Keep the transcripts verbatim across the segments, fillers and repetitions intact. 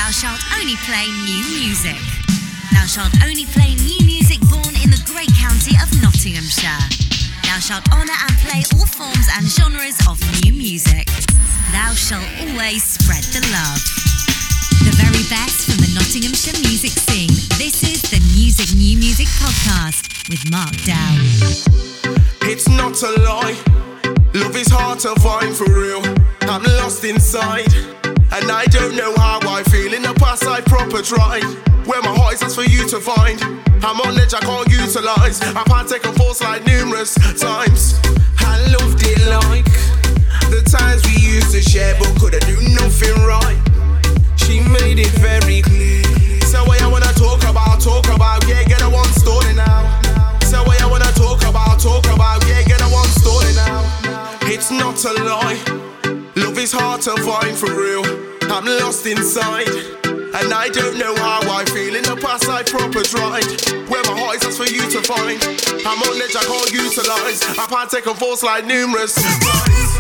Thou shalt only play new music. Thou shalt only play new music born in the great county of Nottinghamshire. Thou shalt honour and play all forms and genres of new music. Thou shalt always spread the love. The very best from the Nottinghamshire music scene. This is the Music New Music Podcast with Mark Dow. It's not a lie. Love is hard to find for real. I'm lost inside, and I don't know how I feel. In the past I proper tried. Where my heart is, that's for you to find. I'm on edge, I can't utilise. I've had taken force like numerous times. I loved it like the times we used to share, but couldn't do nothing right. She made it very clear. So what I wanna talk about, talk about, yeah, get a one story now. So what I wanna talk about, talk about, yeah, get a one story now. It's not a lie. Love is hard to find for real. I'm lost inside, and I don't know how I feel. In the past I proper tried. Where my heart is, that's for you to find. I'm on edge, I can't utilise. I've had taken force like numerous times.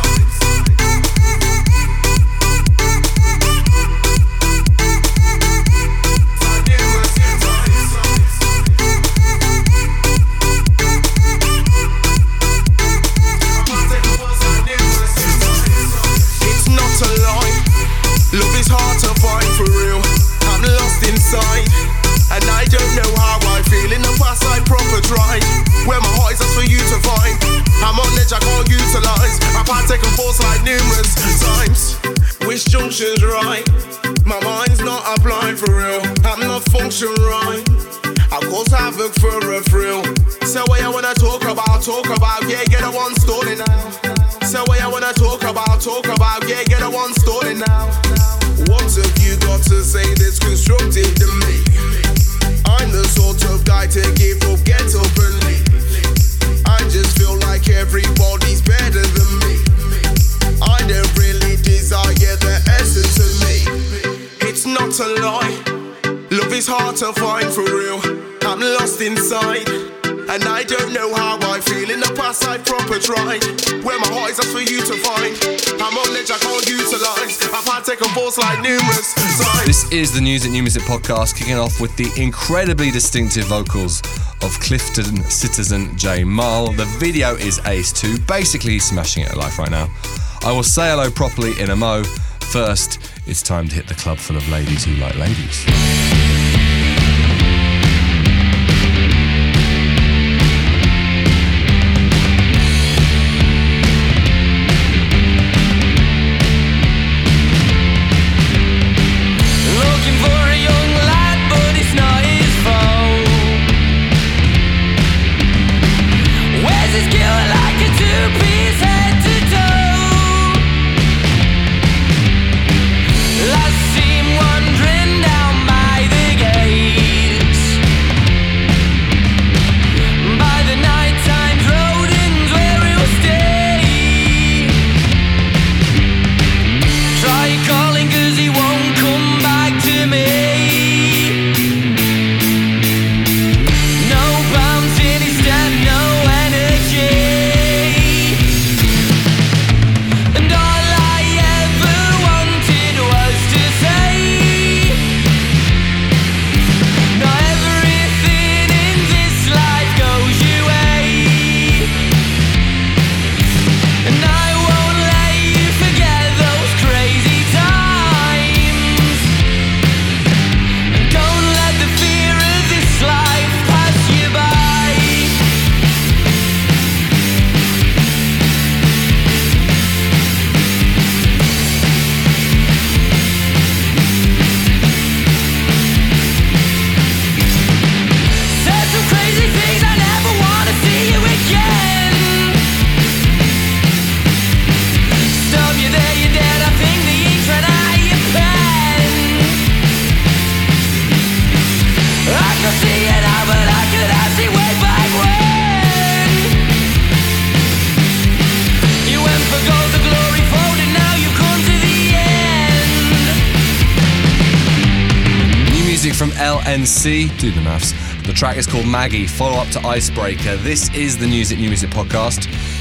Love is hard to find for real. I'm lost inside, and I don't know how I feel. In the past I proper tried. Where my heart is, that's for you to find. I'm on edge, I can't utilise. I've had taken force like numerous times. Which junction's right? My mind's not applying for real. I'm not functioning right. I'll cause havoc for a thrill. So what I wanna talk about, talk about, yeah, get a one story now. So what I wanna talk about, talk about, yeah, get a one story now. What have you got to say that's constructive to me? I'm the sort of guy to give up, get up and leave. I just feel like everybody's better than me. I don't really desire the essence of me. It's not a lie. Love is hard to find for real. I'm lost inside, and I don't know how I feel. In the past I proper tried. Where my heart is, that's for you to find. I'm on edge, I can't utilise. I've had taken force like numerous times. This is the Music New Music Podcast, kicking off with the incredibly distinctive vocals of Clifton Citizen J Mull. The video is ace too. Basically he's smashing it at life right now. I will say hello properly in a mo. First, it's time to hit the club full of ladies who like ladies. From L N C, do the maths. The track is called Maggie, follow up to Icebreaker. This is the Music New Music Podcast.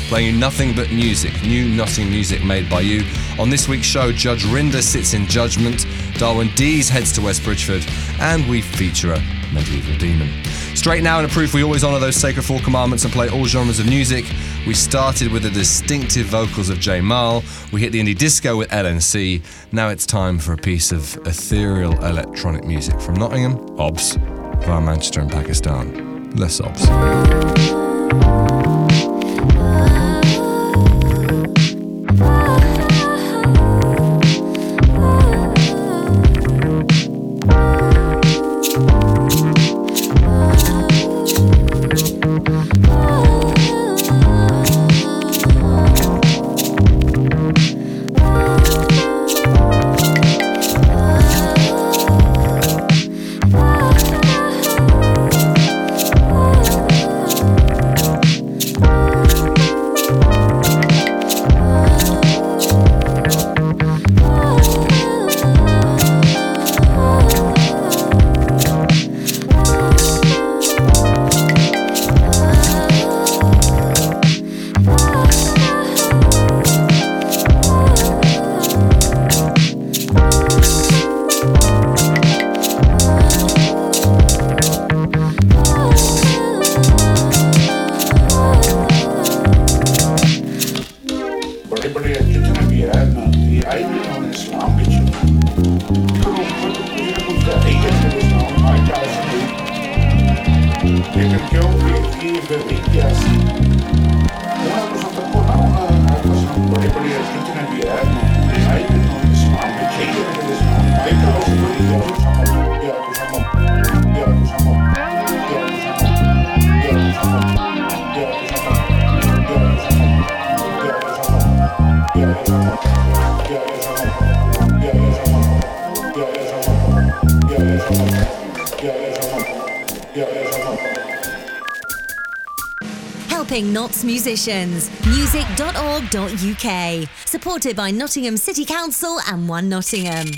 playing you nothing but music, new Nottingham music made by you. On this week's show, Judge Rinder sits in judgment, Darwin Dees heads to West Bridgford, and we feature a medieval demon. Straight now in a proof, we always honour those sacred four commandments and play all genres of music. We started with the distinctive vocals of J Mal. We hit the indie disco with L N C. Now it's time for a piece of ethereal electronic music from Nottingham, Obs, via Manchester and Pakistan. Less Obs. Helping Notts musicians. music dot org dot U K. Supported by Nottingham City Council and One Nottingham.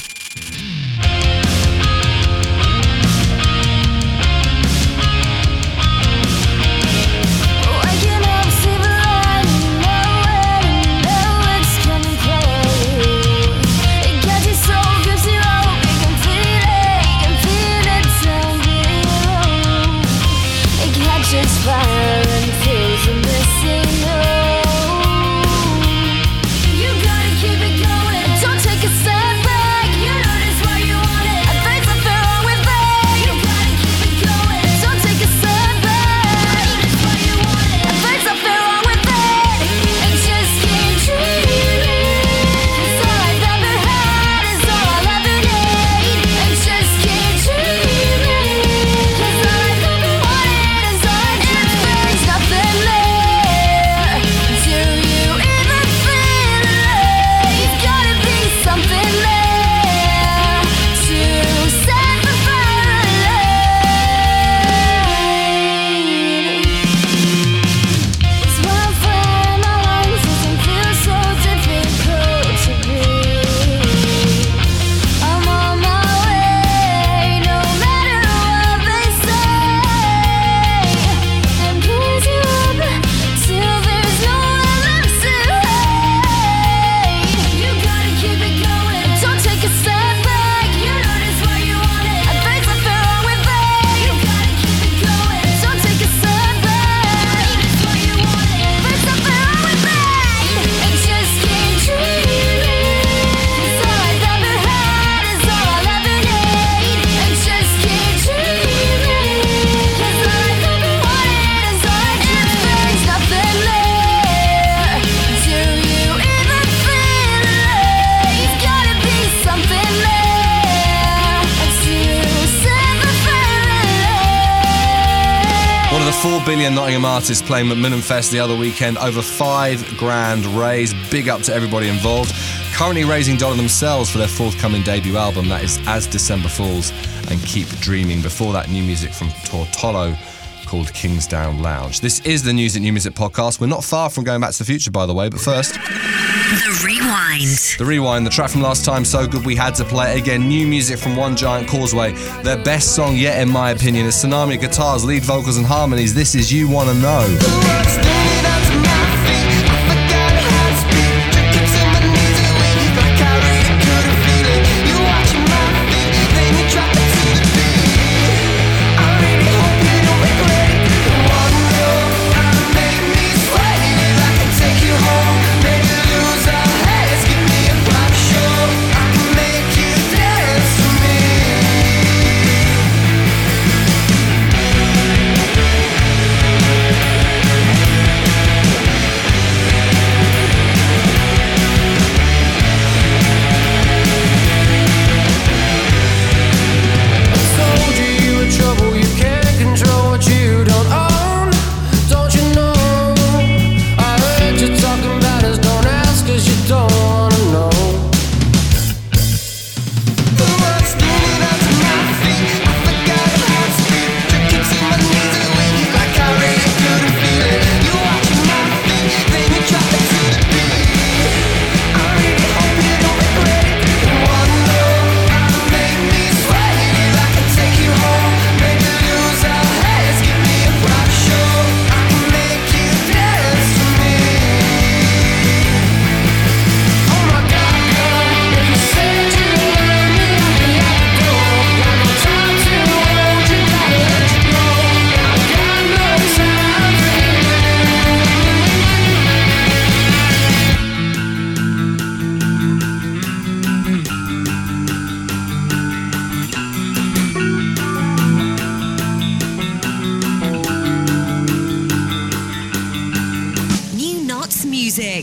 Four billion Nottingham artists playing Macmillan Fest the other weekend, over five grand raised. Big up to everybody involved. Currently raising dollar themselves for their forthcoming debut album, that is As December Falls and Keep Dreaming. Before that, new music from Tortolo called Kingsdown Lounge. This is the News at New Music podcast. We're not far from going back to the future, by the way, but first... The Rewind. The Rewind, the track from last time, so good we had to play it again. New music from One Giant Causeway. Their best song yet, in my opinion, is Tsunami guitars, lead vocals and harmonies. This is You Wanna Know. The words stated onto my feet.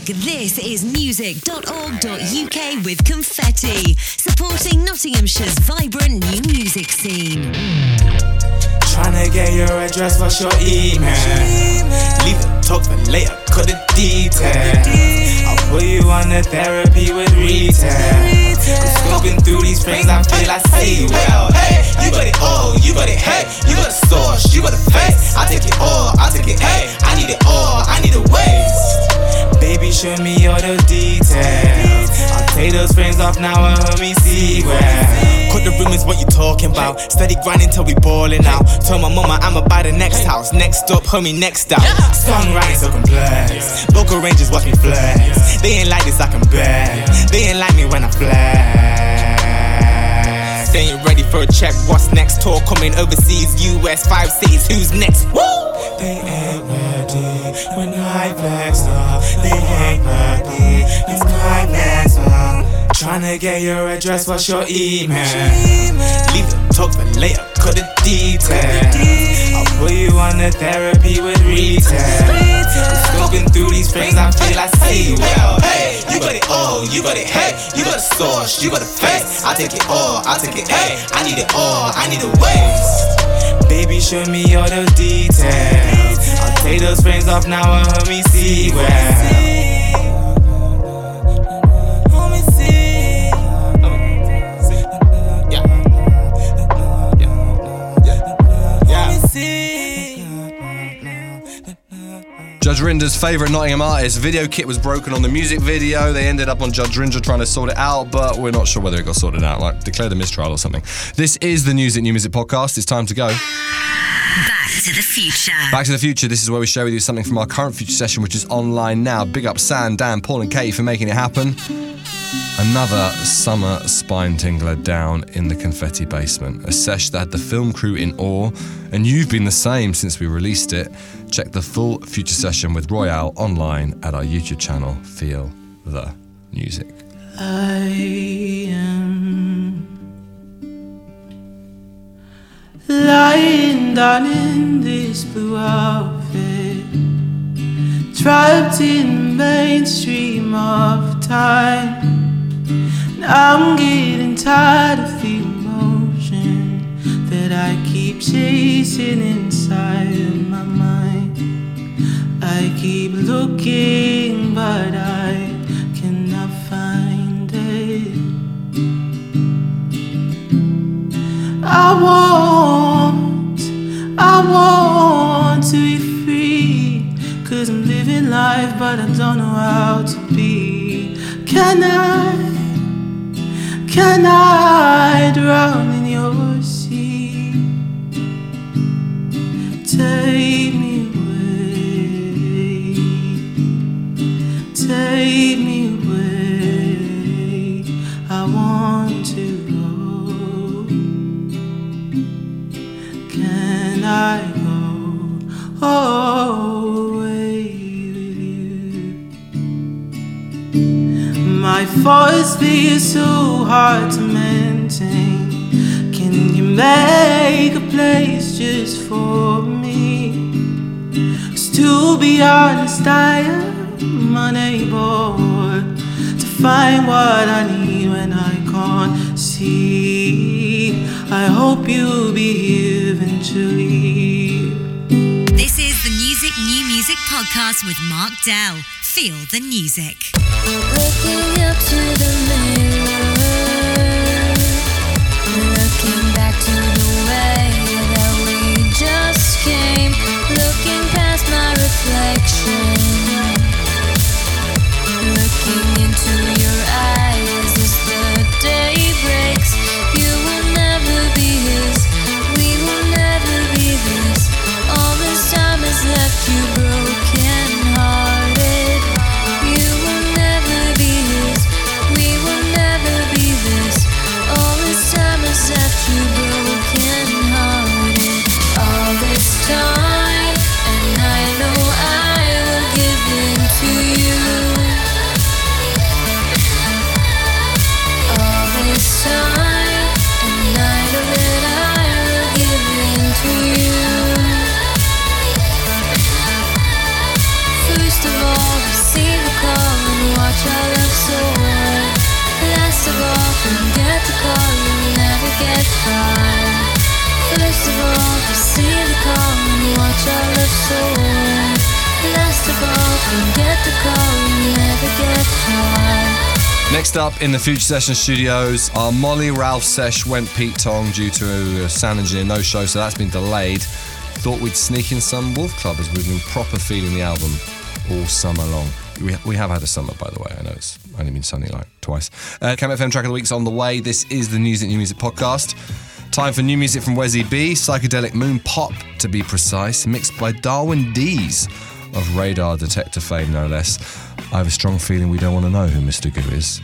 This is music dot org dot U K with Confetti, supporting Nottinghamshire's vibrant new music scene. Tryna get your address, what's your email? Leave the talk for later, cut the details. I'll put you on the therapy with retail. Cause scoping through these frames, I feel I see well. Hey, you got it all, you got it, hey. You got the sauce, you got the face. I take it all, I take it, hey. I need it all, I need the waste. Baby, show me all the details. I'll take those frames off now and help me see well. Cut the rumors, what you talking about? Steady grinding till we ballin' out. Tell my mama I'ma buy the next house. Next up, homie, next out. Songwriting so complex. Vocal ranges watch me flex. They ain't like this, I can bet. They ain't like me when I flex. They ain't ready for a check. What's next? Tour coming overseas, U S, five cities. Who's next? Woo! They ain't ready when I flex up. They ain't ready. It's my next up. Tryna get your address, what's your email? Leave the talk for later, cut the details. I'll put you on the therapy with retail. Scoping through these frames, I feel I see well. Hey, you got it all, you got it, hey. You got the sauce, you got the face. I take it all, I take it, hey. I need it all, I need the waste. Baby, show me all the details. I'll take those frames off now and help me see well. Judge Rinder's favourite Nottingham artist, video kit was broken on the music video. They ended up on Judge Rinder trying to sort it out, but we're not sure whether it got sorted out, like declare the mistrial or something. This is the News at New Music podcast. It's time to go. Back to the future. Back to the future. This is where we share with you something from our current future session, which is online now. Big up Sam, Dan, Paul and Katie for making it happen. Another summer spine tingler down in the Confetti basement. A sesh that had the film crew in awe, and you've been the same since we released it. Check the full future session with Royale online at our YouTube channel. Feel the music. I am lying down in this blue outfit, trapped in the mainstream of time. I'm getting tired of the emotion that I keep chasing inside of my mind. I keep looking, but I cannot find it. I want, I want to be free, 'cause I'm living life, but I don't know how to be. Can I? Can I drown in your sea? Take me away, take me away. I want to go. Can I go away with you? My thoughts, they are so hard to maintain. Can you make a place just for me? 'Cause to be honest, I am unable to find what I need when I can't see. I hope you'll be here eventually. This is the Music New Music podcast with Mark Dell. Feel the music. Looking up to the mirror, looking back to the way that we just came, looking past my reflection, looking into your eyes as the day breaks. You will never be his, we will never be this. All this time has left you broken hearted. You will never be his, we will much our love so right. Last of all, forget the call, you never get high. Next up in the Future Session studios, our Molly Ralph sesh went Pete Tong due to a sound engineer no-show, so that's been delayed. Thought we'd sneak in some Wolf Club as we've been proper feeling the album all summer long. We, we have had a summer, by the way. I know it's only been sunny like twice. Uh, Cam F M Track of the Week's on the way. This is the Music New Music podcast. Time for new music from Wezzy B, Psychedelic Moon Pop to be precise, mixed by Darwin Dees of Radar Detector fame, no less. I have a strong feeling we don't want to know who Mister Goo is.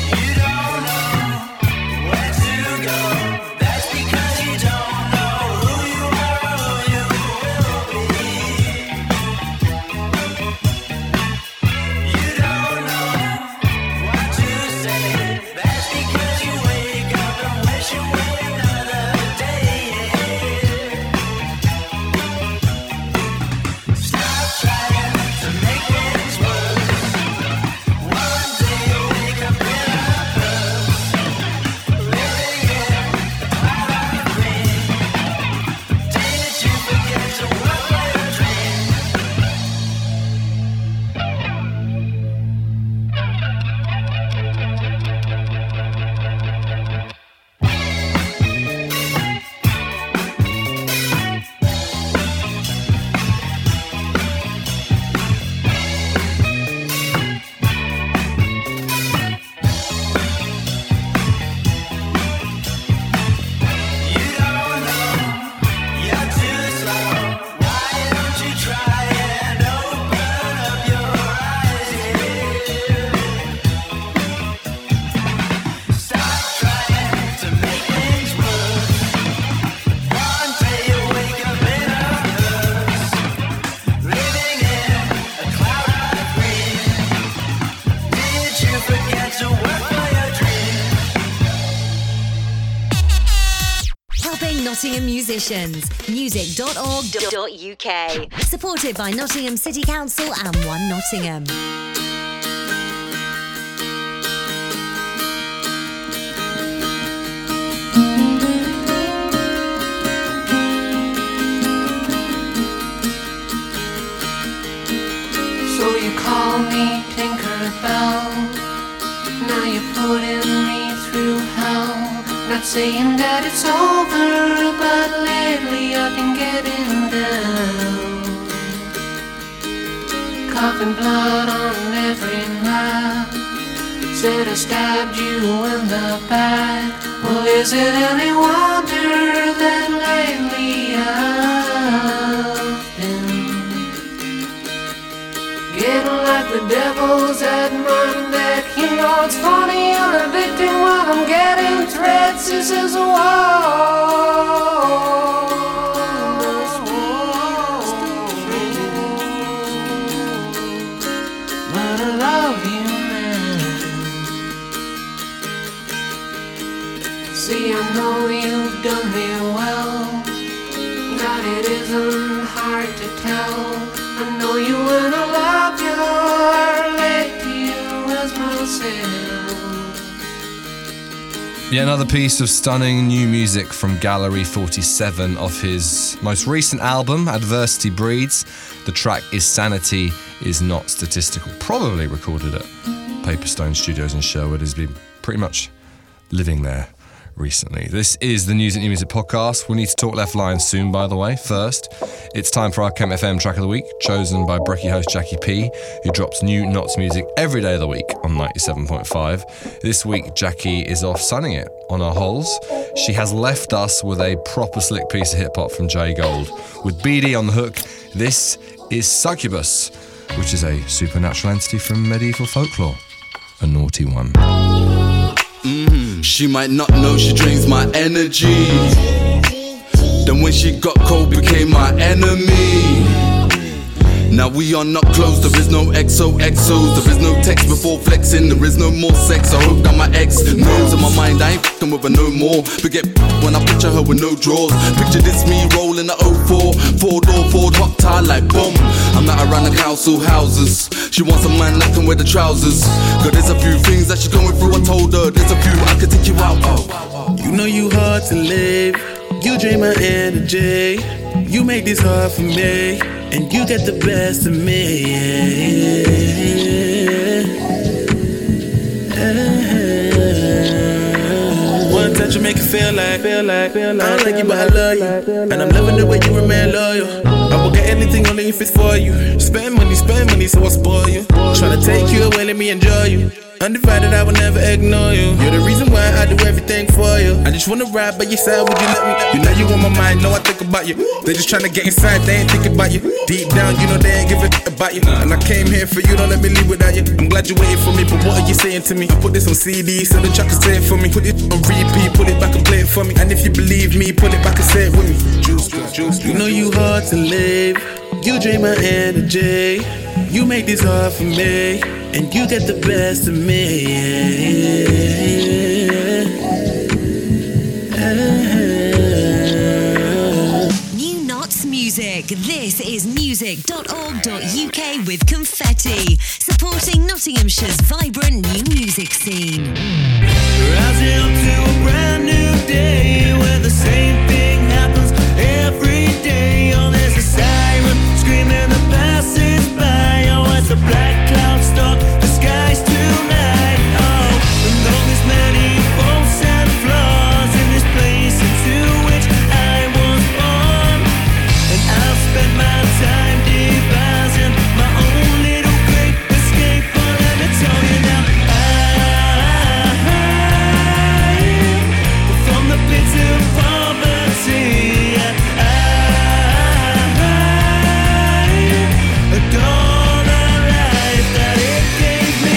Nottingham musicians. music dot org dot U K. Supported by Nottingham City Council and One Nottingham. So you call me Tinkerbell. Now you're putting me through hell. Not saying that it's over, but lately I've been getting down. Coughing blood on every map. Said I stabbed you in the back. Well, is it any wonder that lately I've been getting like the devil's at my neck? You know it's funny, you're addicting while I'm getting threats. This is a war. But I love you, man. See, I know you've done me well. That it isn't hard to tell. I know you and I love you. Relate to you as myself. Yet another piece of stunning new music from Gallery forty-seven off his most recent album, Adversity Breeds. The track is Sanity Is Not Statistical, probably recorded at Paperstone Studios in Sherwood. Has been pretty much living there recently. This is the News and New Music podcast. We need to talk Left Line soon, by the way. First, it's time for our Chem F M Track of the Week, chosen by Brekkie host Jackie P, who drops new Knots music every day of the week on ninety-seven point five. This week, Jackie is off sunning it on our holes. She has left us with a proper slick piece of hip-hop from J Gold. With B D on the hook, this is Succubus, which is a supernatural entity from medieval folklore. A naughty one. Mm, she might not know she drains my energy. Then when she got cold, became my enemy. Now we are not close, there is no X O X Os. There is no text before flexing, there is no more sex. I hope that my ex knows in my mind I ain't f***ing with her no more. Forget when I picture her with no drawers. Picture this me rolling at oh four. Four door Ford hot tie like boom. I'm not around the council houses. She wants a man that can wear the trousers. Cause there's a few things that she's going through. I told her there's a few I could take you out. Oh. You know you hard to live. You drain my energy. You make this hard for me, and you get the best of me. One touch will make it feel like, feel like, feel like. I don't like you, but I love you, and I'm loving the way you remain loyal. I will get anything only if it's for you. Spend money, spend money, so I spoil you. Try to take you away, let me enjoy you. Undivided, I will never ignore you. You're the reason why I do everything for you. I just wanna ride by your side, would you let me? You know you on my mind, know I think about you. They just tryna get inside, they ain't thinking about you. Deep down, you know they ain't give a about you. And I came here for you, don't let me leave without you. I'm glad you waiting for me, but what are you saying to me? I put this on C D, so the track can say it for me. Put it on repeat, put it back and play it for me. And if you believe me, put it back and say it with me. Juice, juice, you know you hard to live. You drain my energy. You make this hard for me, and you get the best of me. New Knots Music. This is music dot org dot U K with Confetti, supporting Nottinghamshire's vibrant new music scene. Rising up to a brand new day where the same thing happens every day. Oh, there's a siren screaming the passers by. Oh, as the black clouds stalk the skies tonight. Oh, and all these many faults and flaws in this place into which I was born. And I'll spend my time devising my own little great escape. But let me tell you now, I, from the pits of poverty, I adore the life that it gave me.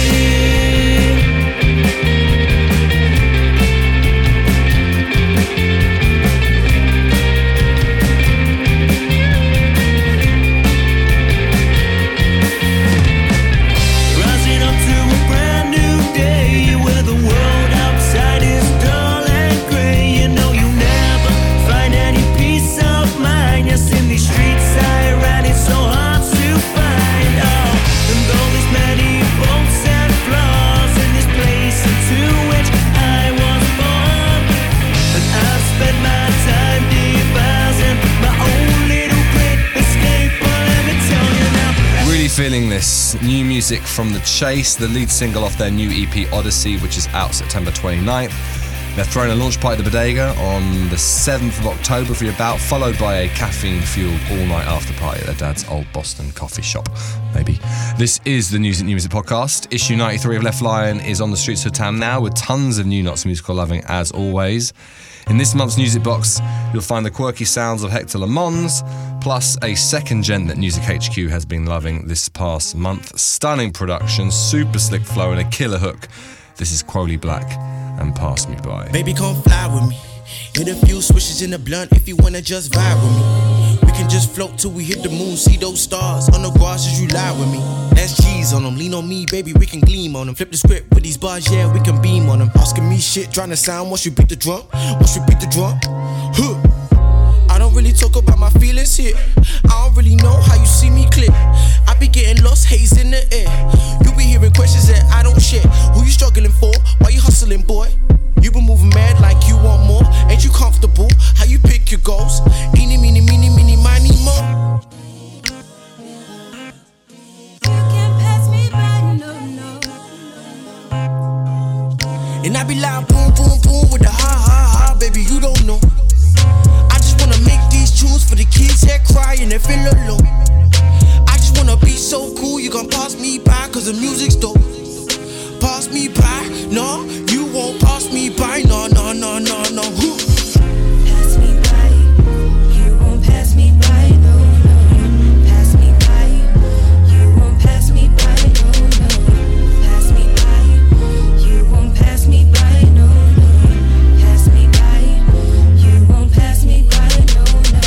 Rising up to a brand new day where the world outside is dull and grey. You know you never find any peace of mind. Yes, in these streets I ran, it's so hard to find. Oh, and all these many faults and flaws in this place into which I was born. And I've spent my time devising my own little great escape. But let me tell you now, Really feeling this. New music from The Chase, the lead single off their new E P Odyssey, which is out September twenty-ninth. They're throwing a launch party at the Bodega on the seventh of October for your bout, followed by a caffeine-fueled all-night after party at their dad's old Boston coffee shop, maybe. This is the News at New Music podcast. Issue ninety-three of Left Lion is on the streets of town now with tons of new Knots musical loving, as always. In this month's Music Box, you'll find the quirky sounds of Hector Lemons, plus a second gent that Music H Q has been loving this past month. Stunning production, super slick flow, and a killer hook. This is Crowley Black and Pass Me By. Baby, come fly with me. Hit a few swishes in the blunt if you wanna just vibe with me. We can just float till we hit the moon, see those stars on the grass as you lie with me. That's G's on them, lean on me, baby, we can gleam on them. Flip the script with these bars, yeah, we can beam on them. Asking me shit, trying to sound, once you beat the drum, once you beat the drum, huh. I don't really talk about my feelings here. I don't really know how you see me click. I be getting lost, haze in the air. You be hearing questions that I don't share. Who you struggling for? Why you hustling, boy? You been moving mad like you want more. Ain't you comfortable? How you pick your goals? Eeny, meeny, meeny, meeny, miny, mo. And I be like boom, boom, boom with the ha, ha, ha. Baby, you don't know. I just wanna make these tunes for the kids that cry and they feel alone. I just wanna be so cool, you gon' pass me by, cause the music's dope. Pass me by, no, you won't pass me by, no, no, no, no, no. Who? Pass me by, you won't pass me by, no, no. Pass me by, you won't pass me by, no, no. Pass me by, you won't pass me by, no, no. Pass me by, you won't pass me by, no,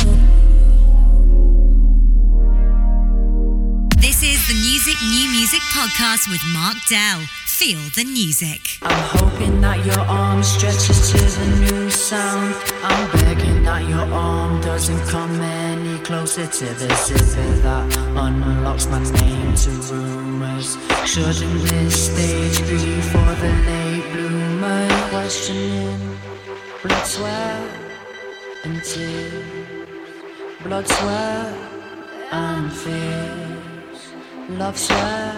no. This is the Music New Music podcast with Mark Dell. Feel the music. I'm hoping that your arm stretches to the new sound. I'm begging that your arm doesn't come any closer to the zipper that unlocks my name to rumors. Shouldn't this stage be for the late bloomer? Questioning blood sweat and tears, blood, sweat, and fears. Love, sweat,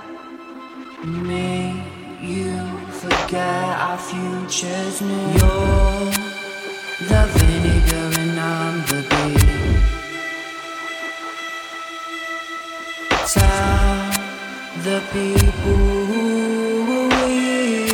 me, you forget our futures new. You're the vinegar and I'm the bee. Tell the people who we.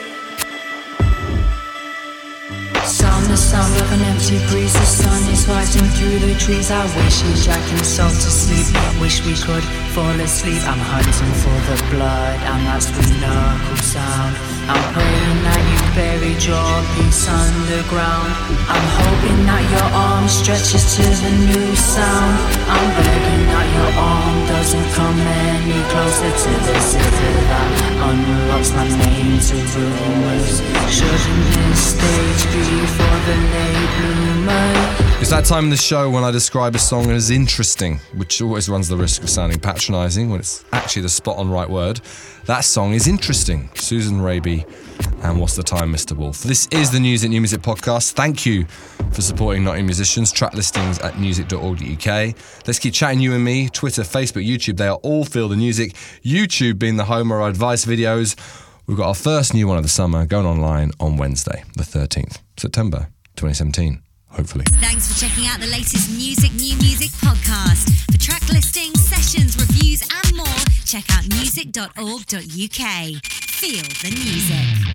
Sound the sound of an empty breeze. The sun is rising through the trees. I wish he's jacking himself to sleep. Wish we could fall asleep. I'm hunting for the blood, and that's the knuckle sound. I'm praying that you buried your peace underground. I'm hoping that your arm stretches to the new sound. I'm begging that your arm doesn't come any closer to the city that unlocks my name to rumors. Shouldn't this stage be for the late bloomers? It's that time in the show when I describe a song as interesting, which always runs the risk of sounding patronising when it's actually the spot-on right word. That song is interesting. Susan Raby and What's the Time, Mister Wolf. This is the Music New Music podcast. Thank you for supporting Nottingham musicians. Track listings at music dot org dot U K. Let's keep chatting, you and me. Twitter, Facebook, YouTube, they are all Feel the Music. YouTube being the home of our advice videos. We've got our first new one of the summer going online on Wednesday, the thirteenth September twenty seventeen. Hopefully. Thanks for checking out the latest Music New Music podcast. For track listings, sessions, reviews and more, check out music dot org dot U K. Feel the music.